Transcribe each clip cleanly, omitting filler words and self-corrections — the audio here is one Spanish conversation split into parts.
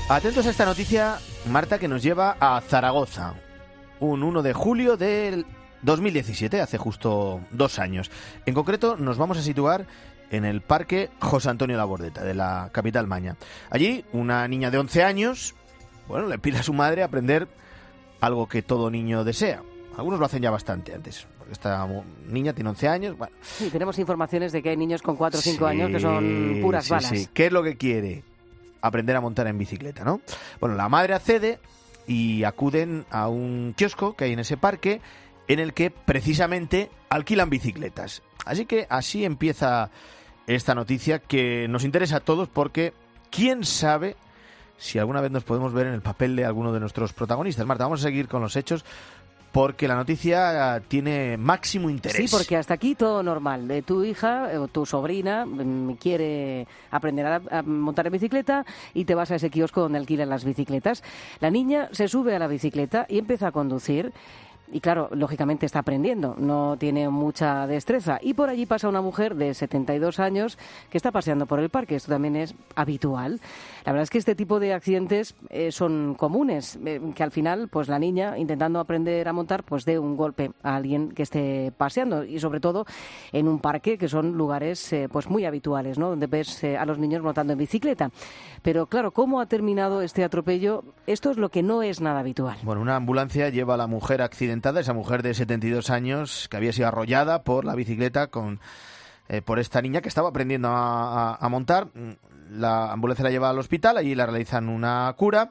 Atentos a esta noticia, Marta, que nos lleva a Zaragoza. Un 1 de julio del 2017, hace justo 2 años. En concreto, nos vamos a situar en el Parque José Antonio Labordeta, de la capital maña. Allí, una niña de 11 años, le pide a su madre aprender algo que todo niño desea. Algunos lo hacen ya bastante antes, porque esta niña tiene 11 años. Bueno. Sí, tenemos informaciones de que hay niños con 4 o 5 años que son puras balas. Sí. ¿Qué es lo que quiere? Aprender a montar en bicicleta, ¿no? Bueno, la madre accede y acuden a un kiosco que hay en ese parque en el que precisamente alquilan bicicletas. Así que así empieza esta noticia que nos interesa a todos porque quién sabe si alguna vez nos podemos ver en el papel de alguno de nuestros protagonistas. Marta, vamos a seguir con los hechos porque la noticia tiene máximo interés. Sí, porque hasta aquí todo normal. Tu hija o tu sobrina quiere aprender a montar en bicicleta y te vas a ese kiosco donde alquilan las bicicletas. La niña se sube a la bicicleta y empieza a conducir. Y claro, lógicamente está aprendiendo, no tiene mucha destreza. Y por allí pasa una mujer de 72 años que está paseando por el parque. Esto también es habitual. La verdad es que este tipo de accidentes son comunes, que al final pues la niña, intentando aprender a montar, pues dé un golpe a alguien que esté paseando. Y sobre todo en un parque, que son lugares pues muy habituales, ¿no? Donde ves a los niños montando en bicicleta. Pero claro, ¿cómo ha terminado este atropello? Esto es lo que no es nada habitual. Bueno, una ambulancia lleva a la mujer accidentada, esa mujer de 72 años que había sido arrollada por la bicicleta por esta niña que estaba aprendiendo a montar. La ambulancia la lleva al hospital, allí le realizan una cura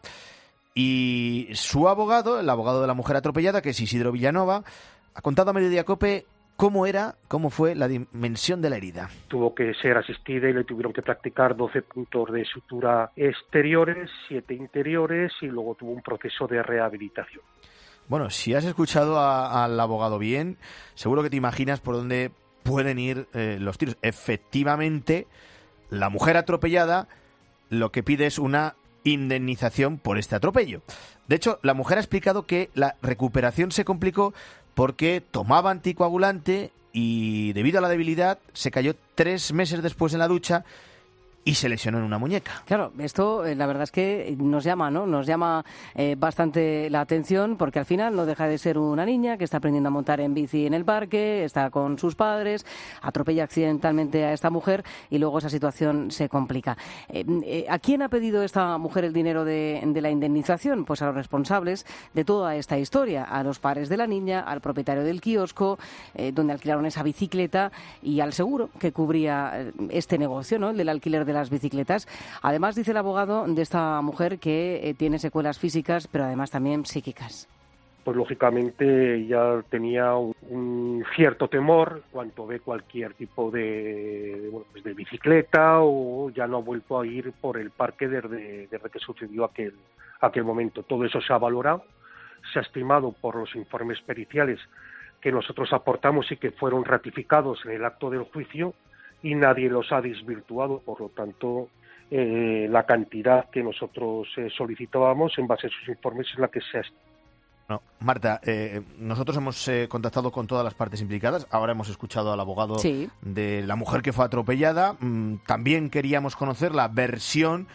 y su abogado, el abogado de la mujer atropellada, que es Isidro Villanova, ha contado a Mediodía COPE cómo fue la dimensión de la herida. Tuvo que ser asistida y le tuvieron que practicar 12 puntos de sutura exteriores, 7 interiores y luego tuvo un proceso de rehabilitación. Bueno, si has escuchado al abogado bien, seguro que te imaginas por dónde pueden ir los tiros. Efectivamente, la mujer atropellada lo que pide es una indemnización por este atropello. De hecho, la mujer ha explicado que la recuperación se complicó porque tomaba anticoagulante y debido a la debilidad se cayó 3 meses después en la ducha y se lesionó en una muñeca. Claro, esto la verdad es que nos llama, ¿no? Nos llama bastante la atención porque al final no deja de ser una niña que está aprendiendo a montar en bici en el parque, está con sus padres, atropella accidentalmente a esta mujer y luego esa situación se complica. ¿A quién ha pedido esta mujer el dinero de la indemnización? Pues a los responsables de toda esta historia, a los padres de la niña, al propietario del kiosco donde alquilaron esa bicicleta y al seguro que cubría este negocio, ¿no? El del alquiler de las bicicletas. Además, dice el abogado de esta mujer que tiene secuelas físicas, pero además también psíquicas. Pues lógicamente ya tenía un cierto temor cuando ve cualquier tipo de bicicleta o ya no ha vuelto a ir por el parque desde que sucedió aquel momento. Todo eso se ha valorado, se ha estimado por los informes periciales que nosotros aportamos y que fueron ratificados en el acto del juicio y nadie los ha desvirtuado, por lo tanto la cantidad que nosotros solicitábamos en base a esos informes es la que se ha estimado. No, Marta, nosotros hemos contactado con todas las partes implicadas. Ahora hemos escuchado al abogado de la mujer que fue atropellada. También queríamos conocer la versión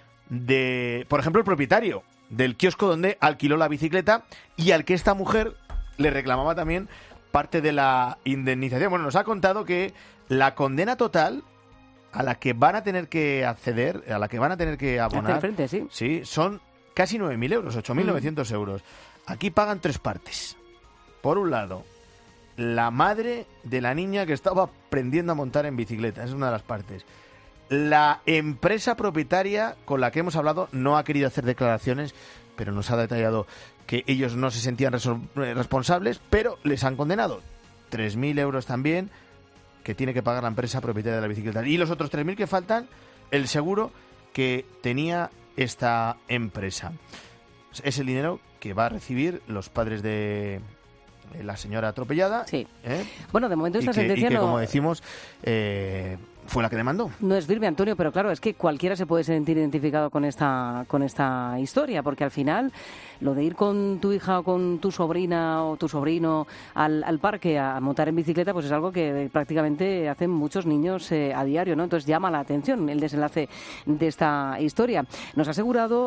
de, por ejemplo, el propietario del kiosco donde alquiló la bicicleta y al que esta mujer le reclamaba también parte de la indemnización. Bueno, nos ha contado que la condena total a la que van a tener que acceder, a la que van a tener que abonar, frente, sí, son casi 9.000 euros, 8.900 euros. Aquí pagan 3 partes. Por un lado, la madre de la niña que estaba aprendiendo a montar en bicicleta, es una de las partes. La empresa propietaria con la que hemos hablado no ha querido hacer declaraciones, pero nos ha detallado que ellos no se sentían responsables, pero les han condenado 3.000 euros también, que tiene que pagar la empresa propietaria de la bicicleta. Y los otros 3.000 que faltan, el seguro que tenía esta empresa. Es el dinero que va a recibir los padres de la señora atropellada. Sí. Bueno, de momento esta sentencia y que, como decimos, fue la que demandó. No es firme, Antonio, pero claro, es que cualquiera se puede sentir identificado con esta historia, porque al final lo de ir con tu hija o con tu sobrina o tu sobrino al parque a montar en bicicleta, pues es algo que prácticamente hacen muchos niños a diario, ¿no? Entonces llama la atención el desenlace de esta historia. Nos ha asegurado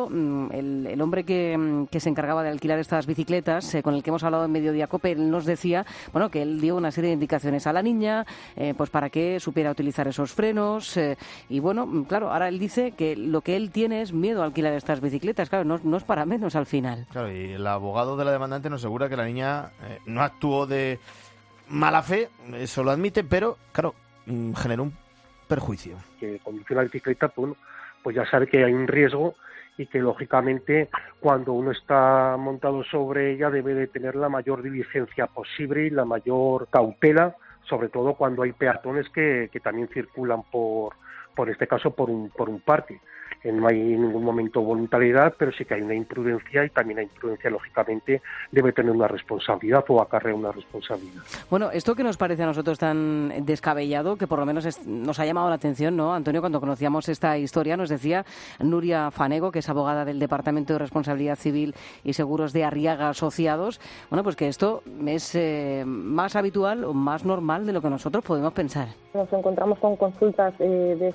el hombre que se encargaba de alquilar estas bicicletas, con el que hemos hablado en Mediodía COPE, él nos decía, bueno, que él dio una serie de indicaciones a la niña, pues para que supiera utilizar esos frenos, y bueno, claro, ahora él dice que lo que él tiene es miedo a alquilar estas bicicletas, claro, no es para menos al final. Claro, y el abogado de la demandante nos asegura que la niña no actuó de mala fe, eso lo admite, pero claro, generó un perjuicio. Que conduce una bicicleta, pues ya sabe que hay un riesgo y que lógicamente cuando uno está montado sobre ella debe de tener la mayor diligencia posible y la mayor cautela, sobre todo cuando hay peatones que también circulan por este caso por un parque. No hay en ningún momento voluntariedad, pero sí que hay una imprudencia, y también la imprudencia lógicamente debe tener una responsabilidad o acarrea una responsabilidad. Bueno, esto que nos parece a nosotros tan descabellado, que por lo menos nos ha llamado la atención, ¿no? Antonio, cuando conocíamos esta historia, nos decía Nuria Fanego, que es abogada del Departamento de Responsabilidad Civil y Seguros de Arriaga Asociados, bueno, pues que esto es más habitual o más normal de lo que nosotros podemos pensar. Nos encontramos con consultas de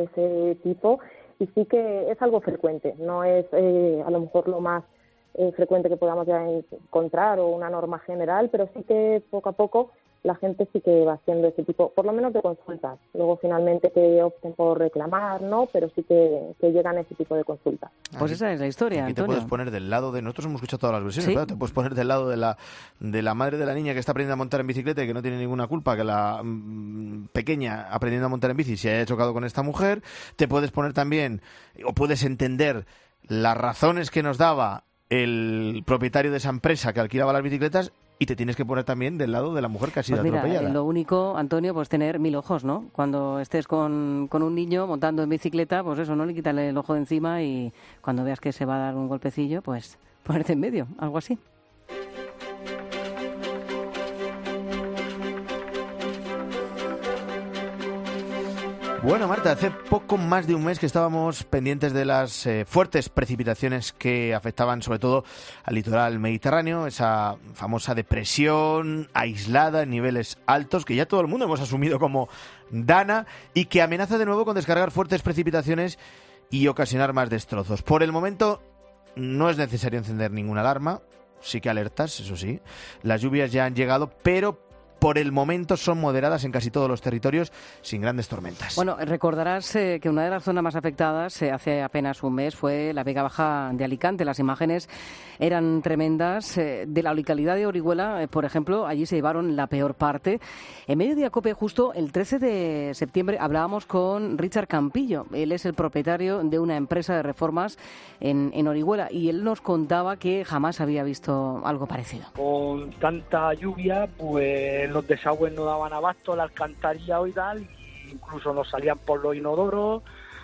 ese tipo, y sí que es algo frecuente, no es a lo mejor lo más frecuente que podamos ya encontrar o una norma general, pero sí que poco a poco la gente sí que va haciendo ese tipo, por lo menos de consultas. Luego finalmente que opten por reclamar, ¿no? Pero sí que llegan a ese tipo de consultas. Pues esa es la historia, aquí Antonio. Te puedes poner del lado de... Nosotros hemos escuchado todas las versiones, ¿Sí? Pero te puedes poner del lado de la madre de la niña que está aprendiendo a montar en bicicleta y que no tiene ninguna culpa que la pequeña aprendiendo a montar en bici se haya chocado con esta mujer. Te puedes poner también, o puedes entender las razones que nos daba el propietario de esa empresa que alquilaba las bicicletas, y te tienes que poner también del lado de la mujer que ha sido atropellada. Lo único, Antonio, pues tener 1000 ojos, ¿no? Cuando estés con un niño montando en bicicleta, pues eso, no le quítale el ojo de encima, y cuando veas que se va a dar un golpecillo, pues ponerte en medio, algo así. Bueno, Marta, hace poco más de un mes que estábamos pendientes de las fuertes precipitaciones que afectaban sobre todo al litoral mediterráneo, esa famosa depresión aislada en niveles altos que ya todo el mundo hemos asumido como Dana, y que amenaza de nuevo con descargar fuertes precipitaciones y ocasionar más destrozos. Por el momento no es necesario encender ninguna alarma, sí que alertas, eso sí. Las lluvias ya han llegado, pero por el momento son moderadas en casi todos los territorios, sin grandes tormentas. Bueno, recordarás que una de las zonas más afectadas hace apenas un mes fue la Vega Baja de Alicante. Las imágenes eran tremendas. De la localidad de Orihuela, por ejemplo, allí se llevaron la peor parte. En Mediodía COPE, justo el 13 de septiembre, hablábamos con Richard Campillo. Él es el propietario de una empresa de reformas en Orihuela, y él nos contaba que jamás había visto algo parecido. Con tanta lluvia, pues los desagües no daban abasto, la alcantarilla y tal, y incluso nos salían por los inodoros,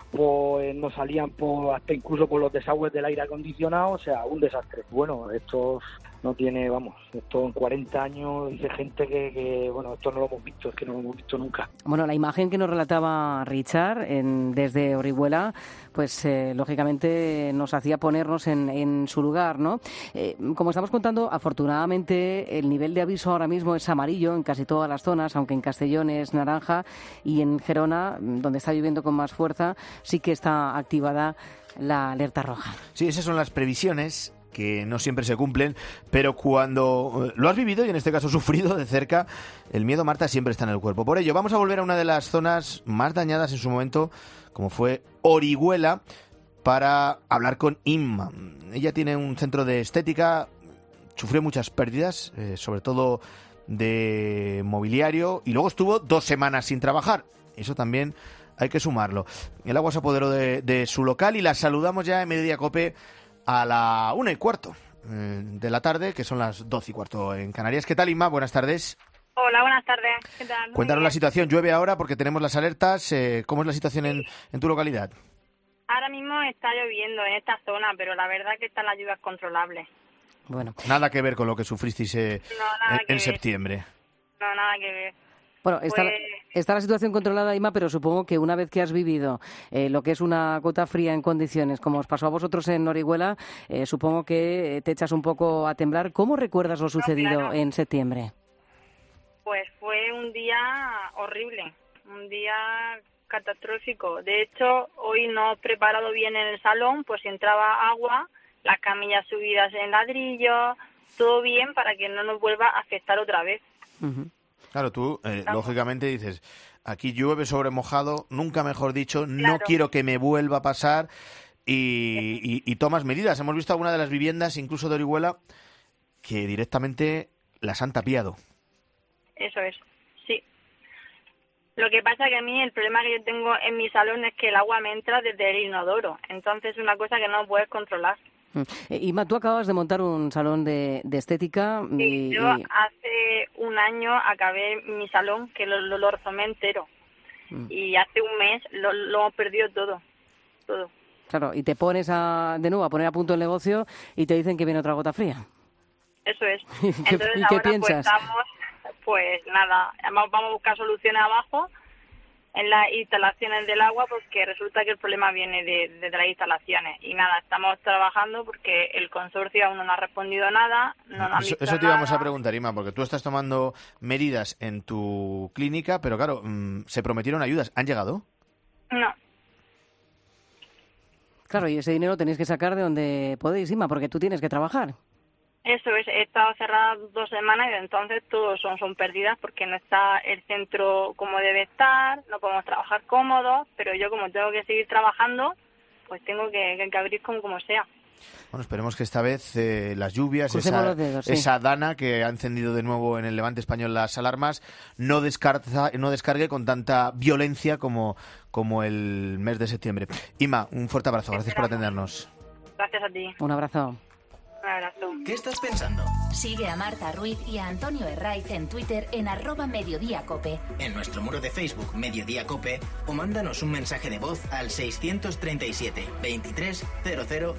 pues nos salían hasta incluso por los desagües del aire acondicionado, o sea, un desastre. Bueno, esto no tiene, esto en 40 años dice gente que esto no lo hemos visto, es que no lo hemos visto nunca. Bueno, la imagen que nos relataba Richard desde Orihuela, pues lógicamente nos hacía ponernos en su lugar, ¿no? Como estamos contando, afortunadamente el nivel de aviso ahora mismo es amarillo en casi todas las zonas, aunque en Castellón es naranja, y en Gerona, donde está lloviendo con más fuerza, sí que está activada la alerta roja. Sí, esas son las previsiones, que no siempre se cumplen, pero cuando lo has vivido y en este caso sufrido de cerca, el miedo, Marta, siempre está en el cuerpo. Por ello, vamos a volver a una de las zonas más dañadas en su momento, como fue Orihuela, para hablar con Inma. Ella tiene un centro de estética, sufrió muchas pérdidas, sobre todo de mobiliario, y luego estuvo 2 semanas sin trabajar. Eso también hay que sumarlo. El agua se apoderó de su local, y la saludamos ya en Mediodía COPE a la 1:15 de la tarde, que son las 12:15 en Canarias. ¿Qué tal, Inma? Buenas tardes. Hola, buenas tardes. ¿Qué tal? Cuéntanos la situación. Llueve ahora porque tenemos las alertas. ¿Cómo es la situación en tu localidad? Ahora mismo está lloviendo en esta zona, pero la verdad que están las lluvias controlables. Bueno, Nada que ver con lo que sufristeis en septiembre. No, nada que ver. Bueno, está la situación controlada, Ima, pero supongo que una vez que has vivido lo que es una gota fría en condiciones, como os pasó a vosotros en Orihuela, supongo que te echas un poco a temblar. ¿Cómo recuerdas lo sucedido en septiembre? Pues fue un día horrible, un día catastrófico. De hecho, hoy no he preparado bien en el salón, pues si entraba agua, las camillas subidas en ladrillo, todo bien para que no nos vuelva a afectar otra vez. Uh-huh. Claro, tú, lógicamente dices, aquí llueve sobre mojado, nunca mejor dicho, no quiero que me vuelva a pasar y tomas medidas. Hemos visto algunas de las viviendas, incluso de Orihuela, que directamente las han tapiado. Eso es, sí. Lo que pasa que a mí el problema que yo tengo en mi salón es que el agua me entra desde el inodoro, entonces es una cosa que no puedes controlar. Ima, tú acabas de montar un salón de estética. Sí, yo hace un año acabé mi salón, que lo reformé entero. Y hace un mes lo hemos perdido todo. Claro, y te pones de nuevo a poner a punto el negocio y te dicen que viene otra gota fría. Eso es. Entonces ¿Y qué ahora piensas? Pues nada, vamos a buscar soluciones abajo en las instalaciones del agua, porque resulta que el problema viene de las instalaciones. Y nada, estamos trabajando porque el consorcio aún no nos ha respondido nada. Eso te íbamos a preguntar, Ima, porque tú estás tomando medidas en tu clínica, pero claro, se prometieron ayudas. ¿Han llegado? No. Claro, y ese dinero tenéis que sacar de donde podéis, Ima, porque tú tienes que trabajar. Eso es, he estado cerrada 2 semanas y entonces todos son pérdidas porque no está el centro como debe estar, no podemos trabajar cómodos, pero yo como tengo que seguir trabajando, pues tengo que abrir como sea. Bueno, esperemos que esta vez las lluvias, esa dana que ha encendido de nuevo en el Levante español las alarmas, no descargue con tanta violencia como el mes de septiembre. Ima, un fuerte abrazo, gracias por atendernos. Gracias a ti. Un abrazo. Un abrazo. ¿Qué estás pensando? Sigue a Marta Ruiz y a Antonio Herraiz en Twitter en @mediodíacope. En nuestro muro de Facebook Mediodía Cope o mándanos un mensaje de voz al 637 23 0000.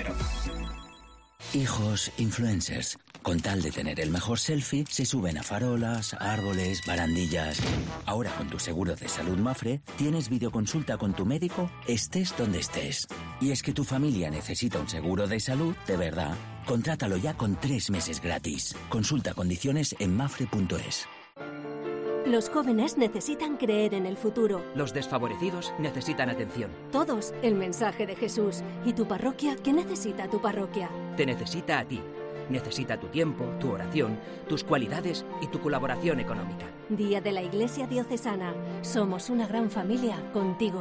Hijos influencers. Con tal de tener el mejor selfie, se suben a farolas, árboles, barandillas. Ahora con tu seguro de salud Mafre, tienes videoconsulta con tu médico, estés donde estés. Y es que tu familia necesita un seguro de salud, de verdad. Contrátalo ya con 3 meses gratis. Consulta condiciones en mafre.es. Los jóvenes necesitan creer en el futuro. Los desfavorecidos necesitan atención. Todos, el mensaje de Jesús. ¿Y tu parroquia? ¿Qué necesita tu parroquia? Te necesita a ti. Necesita tu tiempo, tu oración, tus cualidades y tu colaboración económica. Día de la Iglesia Diocesana. Somos una gran familia contigo.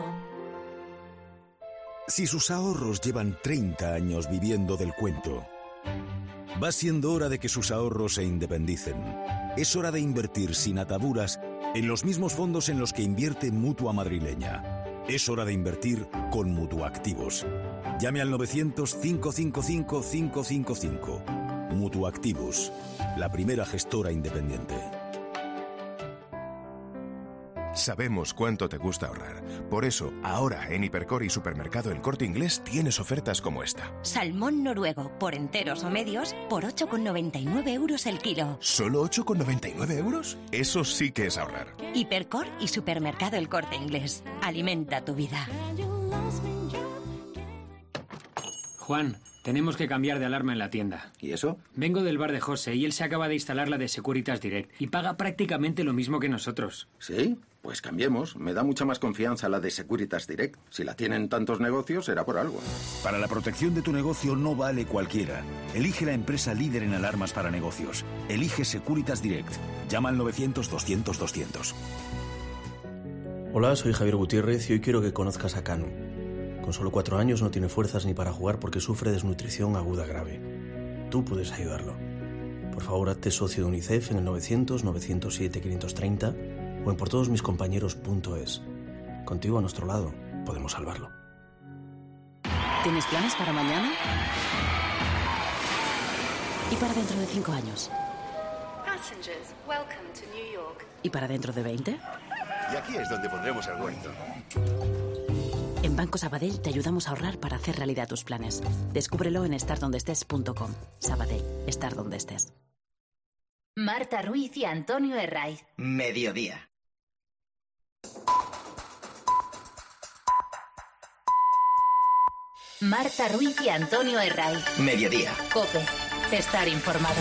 Si sus ahorros llevan 30 años viviendo del cuento, va siendo hora de que sus ahorros se independicen. Es hora de invertir sin ataduras en los mismos fondos en los que invierte Mutua Madrileña. Es hora de invertir con Mutuactivos. Llame al 900-555-555. Mutuactivos, la primera gestora independiente. Sabemos cuánto te gusta ahorrar. Por eso, ahora en Hipercor y Supermercado El Corte Inglés tienes ofertas como esta. Salmón noruego, por enteros o medios, por 8,99 € el kilo. ¿Solo 8,99 €? Eso sí que es ahorrar. Hipercor y Supermercado El Corte Inglés. Alimenta tu vida. Juan, tenemos que cambiar de alarma en la tienda. ¿Y eso? Vengo del bar de José y él se acaba de instalar la de Securitas Direct y paga prácticamente lo mismo que nosotros. ¿Sí? Pues cambiemos. Me da mucha más confianza la de Securitas Direct. Si la tienen tantos negocios, será por algo. Para la protección de tu negocio no vale cualquiera. Elige la empresa líder en alarmas para negocios. Elige Securitas Direct. Llama al 900-200-200. Hola, soy Javier Gutiérrez y hoy quiero que conozcas a Canu. Con solo 4 años no tiene fuerzas ni para jugar porque sufre desnutrición aguda grave. Tú puedes ayudarlo. Por favor, hazte socio de UNICEF en el 900-907-530 o en portodosmiscompañeros.es. Contigo a nuestro lado, podemos salvarlo. ¿Tienes planes para mañana? ¿Y para dentro de 5 años? ¿Y para dentro de 20? Y aquí es donde pondremos el huerto. En Banco Sabadell te ayudamos a ahorrar para hacer realidad tus planes. Descúbrelo en estardondeestés.com. Sabadell, estar donde estés. Marta Ruiz y Antonio Herraiz. Mediodía. Marta Ruiz y Antonio Herray. Mediodía. COPE. Estar informado.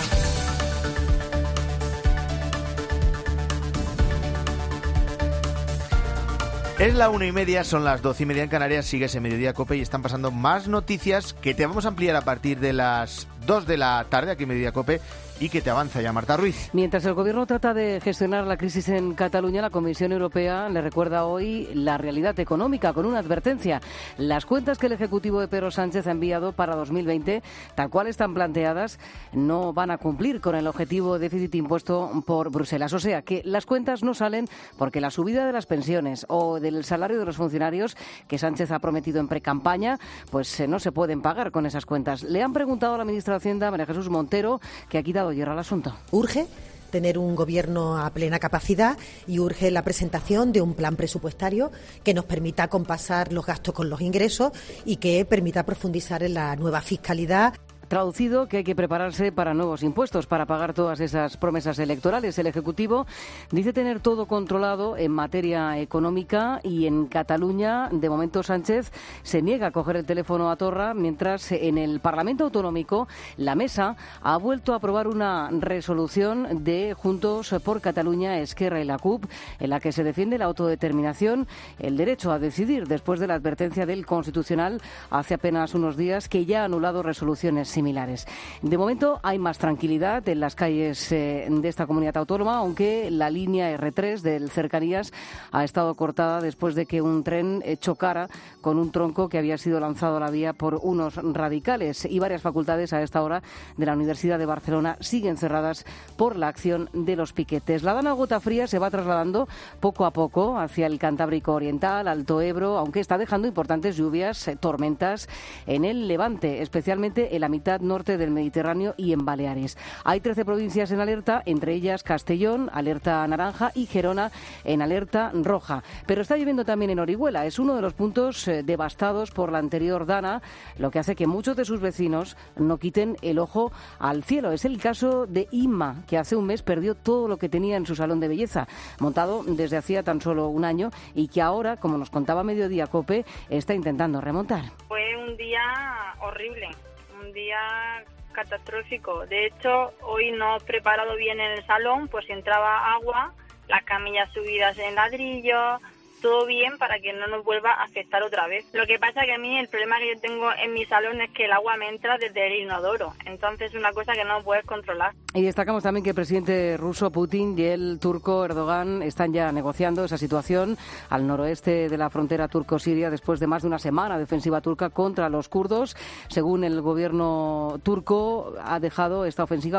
Es la 1:30, son las 12:30 en Canarias, sigues en Mediodía COPE y están pasando más noticias que te vamos a ampliar a partir de las 2 de la tarde aquí en Mediodía COPE y que te avanza ya Marta Ruiz. Mientras el Gobierno trata de gestionar la crisis en Cataluña, la Comisión Europea le recuerda hoy la realidad económica con una advertencia. Las cuentas que el Ejecutivo de Pedro Sánchez ha enviado para 2020, tal cual están planteadas, no van a cumplir con el objetivo de déficit impuesto por Bruselas. O sea, que las cuentas no salen porque la subida de las pensiones o del salario de los funcionarios que Sánchez ha prometido en precampaña, pues no se pueden pagar con esas cuentas. Le han preguntado a la ministra de Hacienda, María Jesús Montero, que ha quitado hierro al asunto. Urge tener un gobierno a plena capacidad y urge la presentación de un plan presupuestario que nos permita compasar los gastos con los ingresos y que permita profundizar en la nueva fiscalidad. Traducido, que hay que prepararse para nuevos impuestos, para pagar todas esas promesas electorales. El Ejecutivo dice tener todo controlado en materia económica y en Cataluña, de momento, Sánchez se niega a coger el teléfono a Torra, mientras en el Parlamento Autonómico la Mesa ha vuelto a aprobar una resolución de Juntos por Cataluña, Esquerra y la CUP, en la que se defiende la autodeterminación, el derecho a decidir, después de la advertencia del Constitucional hace apenas unos días, que ya ha anulado resoluciones similares. De momento hay más tranquilidad en las calles de esta comunidad autónoma, aunque la línea R3 del Cercanías ha estado cortada después de que un tren chocara con un tronco que había sido lanzado a la vía por unos radicales, y varias facultades a esta hora de la Universidad de Barcelona siguen cerradas por la acción de los piquetes. La Dana Gota Fría se va trasladando poco a poco hacia el Cantábrico Oriental, Alto Ebro, aunque está dejando importantes lluvias, tormentas en el Levante, especialmente en la mitad norte del Mediterráneo y en Baleares. Hay 13 provincias en alerta, entre ellas Castellón, alerta naranja, y Gerona en alerta roja. Pero está lloviendo también en Orihuela. Es uno de los puntos devastados por la anterior Dana, lo que hace que muchos de sus vecinos no quiten el ojo al cielo. Es el caso de Inma, que hace un mes perdió todo lo que tenía en su salón de belleza, montado desde hacía tan solo un año, y que ahora, como nos contaba Mediodía COPE, está intentando remontar. Fue un día horrible. Un día catastrófico. De hecho, hoy no he preparado bien en el salón, pues entraba agua, las camillas subidas en ladrillo, todo bien para que no nos vuelva a afectar otra vez. Lo que pasa que a mí el problema que yo tengo en mi salón es que el agua me entra desde el inodoro, entonces es una cosa que no puedes controlar. Y destacamos también que el presidente ruso Putin y el turco Erdogan están ya negociando esa situación al noroeste de la frontera turco-siria después de más de una semana de ofensiva turca contra los kurdos. Según el gobierno turco, ha dejado esta ofensiva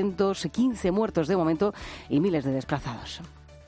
415 muertos de momento y miles de desplazados.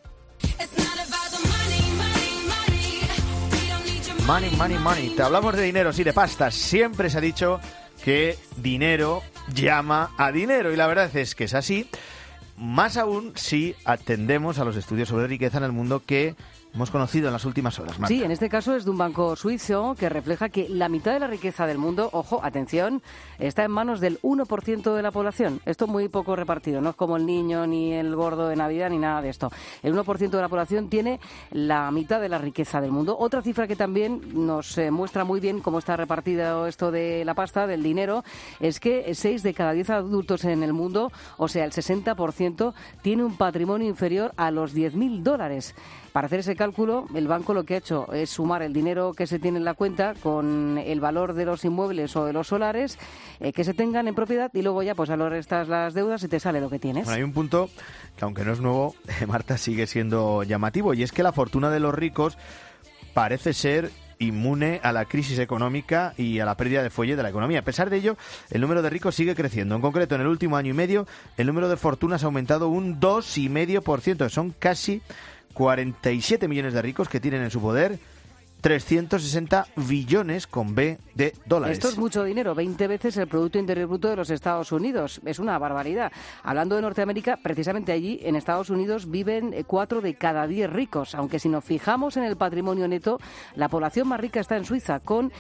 Money, money, money. Te hablamos de dinero, sí, de pasta. Siempre se ha dicho que dinero llama a dinero, y la verdad es que es así. Más aún si atendemos a los estudios sobre riqueza en el mundo que hemos conocido en las últimas horas, Marta. Sí, en este caso es de un banco suizo que refleja que la mitad de la riqueza del mundo, ojo, atención, está en manos del 1% de la población. Esto muy poco repartido, no es como el niño ni el gordo de Navidad ni nada de esto. El 1% de la población tiene la mitad de la riqueza del mundo. Otra cifra que también nos muestra muy bien cómo está repartido esto de la pasta, del dinero, es que 6 de cada 10 adultos en el mundo, o sea, el 60%, tiene un patrimonio inferior a los $10.000. Para hacer ese cálculo, el banco lo que ha hecho es sumar el dinero que se tiene en la cuenta con el valor de los inmuebles o de los solares que se tengan en propiedad, y luego ya pues lo restas las deudas y te sale lo que tienes. Bueno, hay un punto que, aunque no es nuevo, Marta, sigue siendo llamativo, y es que la fortuna de los ricos parece ser inmune a la crisis económica y a la pérdida de fuelle de la economía. A pesar de ello, el número de ricos sigue creciendo. En concreto, en el último año y medio, el número de fortunas ha aumentado un 2,5%. Son casi 47 millones de ricos que tienen en su poder 360 billones con B de dólares. Esto es mucho dinero, 20 veces el Producto Interior Bruto de los Estados Unidos. Es una barbaridad. Hablando de Norteamérica, precisamente allí, en Estados Unidos, viven 4 de cada 10 ricos. Aunque si nos fijamos en el patrimonio neto, la población más rica está en Suiza, con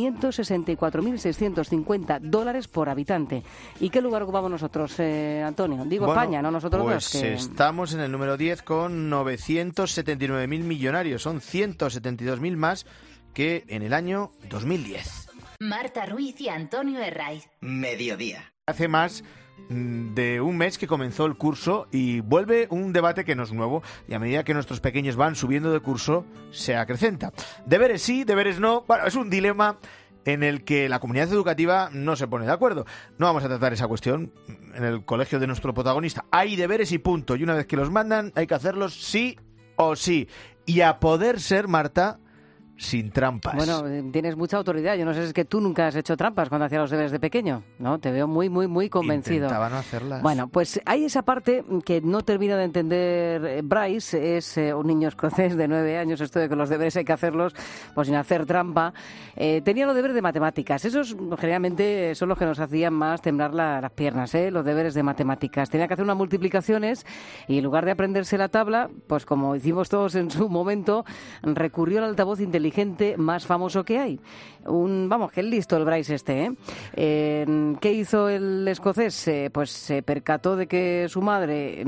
564.650 dólares por habitante. ¿Y qué lugar ocupamos nosotros, Antonio? Digo España, no nosotros pues dos. Que... estamos en el número 10 con 979.000 millonarios. Son 172.000 más que en el año 2010. Marta Ruiz y Antonio Herraiz. Mediodía. Hace más de un mes que comenzó el curso y vuelve un debate que no es nuevo, y a medida que nuestros pequeños van subiendo de curso se acrecenta. Deberes sí, deberes no. Bueno, es un dilema en el que la comunidad educativa no se pone de acuerdo. No vamos a tratar esa cuestión en el colegio de nuestro protagonista. Hay deberes y punto, y una vez que los mandan hay que hacerlos sí o sí. Y a poder ser, Marta, sin trampas. Bueno, tienes mucha autoridad. Yo no sé, es que tú nunca has hecho trampas cuando hacías los deberes de pequeño, ¿no? Te veo muy, muy, muy convencido. Intentaba no hacerlas. Bueno, pues hay esa parte que no termina de entender Bryce. Es un niño escocés de 9 años. Esto de que los deberes hay que hacerlos pues sin hacer trampa. Tenía los deberes de matemáticas. Esos generalmente son los que nos hacían más temblar las piernas, los deberes de matemáticas. Tenía que hacer unas multiplicaciones y en lugar de aprenderse la tabla, pues como hicimos todos en su momento, recurrió al altavoz inteligente más famoso que hay. Vamos, que listo el Bryce este, ¿eh? ¿Qué hizo el escocés? Pues se percató de que su madre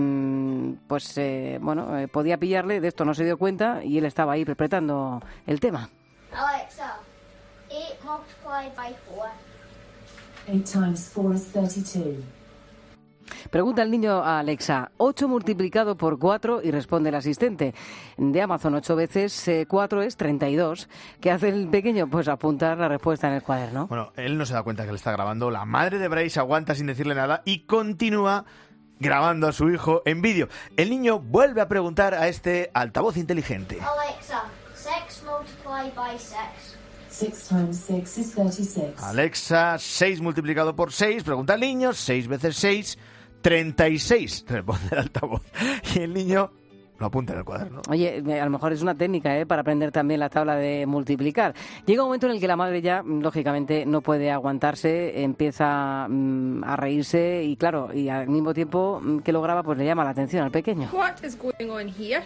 podía pillarle, de esto no se dio cuenta y él estaba ahí interpretando el tema. Alexa, 8 multiplied by 4. 8 times 4 is 32. Pregunta el niño a Alexa, 8 multiplicado por 4, y responde el asistente de Amazon, 8 veces 4 es 32. ¿Qué hace el pequeño? Pues apuntar la respuesta en el cuaderno. Bueno, él no se da cuenta que le está grabando. La madre de Bryce aguanta sin decirle nada y continúa grabando a su hijo en vídeo. El niño vuelve a preguntar a este altavoz inteligente. Alexa, 6 multiplied by 6. 6 times 6 is 36. Alexa, 6 multiplicado por 6, pregunta al niño, 6 veces 6, 36, responde el altavoz. Y el niño lo apunta en el cuaderno. Oye, a lo mejor es una técnica para aprender también la tabla de multiplicar. Llega un momento en el que la madre ya, lógicamente, no puede aguantarse, empieza a reírse y, claro, y al mismo tiempo que lo graba, pues le llama la atención al pequeño. What is going on here?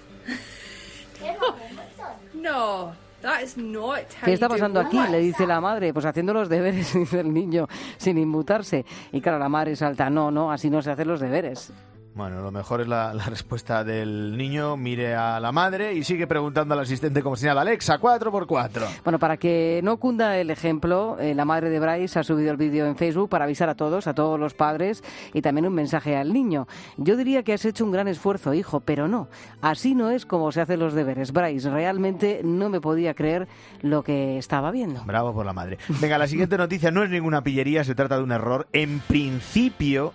No. ¿Qué está pasando aquí? Le dice la madre. Pues haciendo los deberes, dice el niño, sin inmutarse. Y claro, la madre salta, no, así no se hacen los deberes. Bueno, lo mejor es la respuesta del niño. Mire a la madre y sigue preguntando al asistente como señala. Alexa, 4x4. Bueno, para que no cunda el ejemplo, la madre de Bryce ha subido el vídeo en Facebook para avisar a todos los padres, y también un mensaje al niño. Yo diría que has hecho un gran esfuerzo, hijo, pero no. Así no es como se hacen los deberes. Bryce, realmente no me podía creer lo que estaba viendo. Bravo por la madre. Venga, la siguiente noticia no es ninguna pillería, se trata de un error. En principio,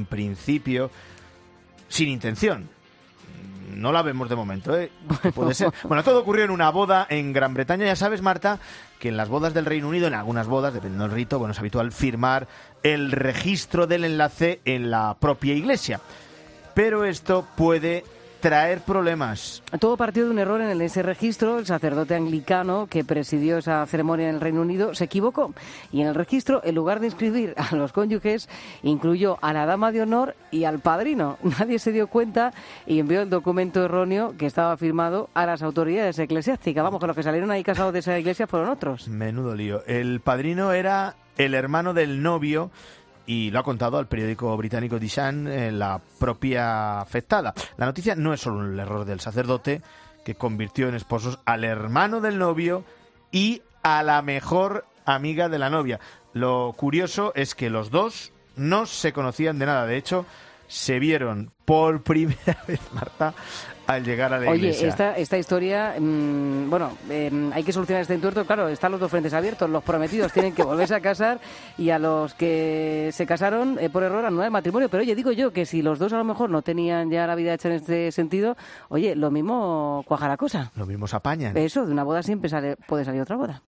sin intención. No la vemos de momento, ¿eh? Puede ser. Bueno, todo ocurrió en una boda en Gran Bretaña. Ya sabes, Marta, que en las bodas del Reino Unido, en algunas bodas, dependiendo del rito, es habitual firmar el registro del enlace en la propia iglesia. Pero esto puede traer problemas. Todo partió de un error en ese registro. El sacerdote anglicano que presidió esa ceremonia en el Reino Unido se equivocó, y en el registro, en lugar de inscribir a los cónyuges, incluyó a la dama de honor y al padrino. Nadie se dio cuenta y envió el documento erróneo que estaba firmado a las autoridades eclesiásticas. Vamos, que los que salieron ahí casados de esa iglesia fueron otros. Menudo lío. El padrino era el hermano del novio, y lo ha contado al periódico británico The Sun la propia afectada. La noticia no es solo el error del sacerdote, que convirtió en esposos al hermano del novio y a la mejor amiga de la novia. Lo curioso es que los dos no se conocían de nada. De hecho, se vieron por primera vez, Marta, al llegar a la iglesia. Oye, esta historia, hay que solucionar este entuerto. Claro, están los dos frentes abiertos. Los prometidos tienen que volverse a casar, y a los que se casaron por error anular el matrimonio. Pero oye, digo yo que si los dos a lo mejor no tenían ya la vida hecha en este sentido, oye, lo mismo cuaja la cosa. Lo mismo se apañan. Eso, de una boda siempre puede salir otra boda.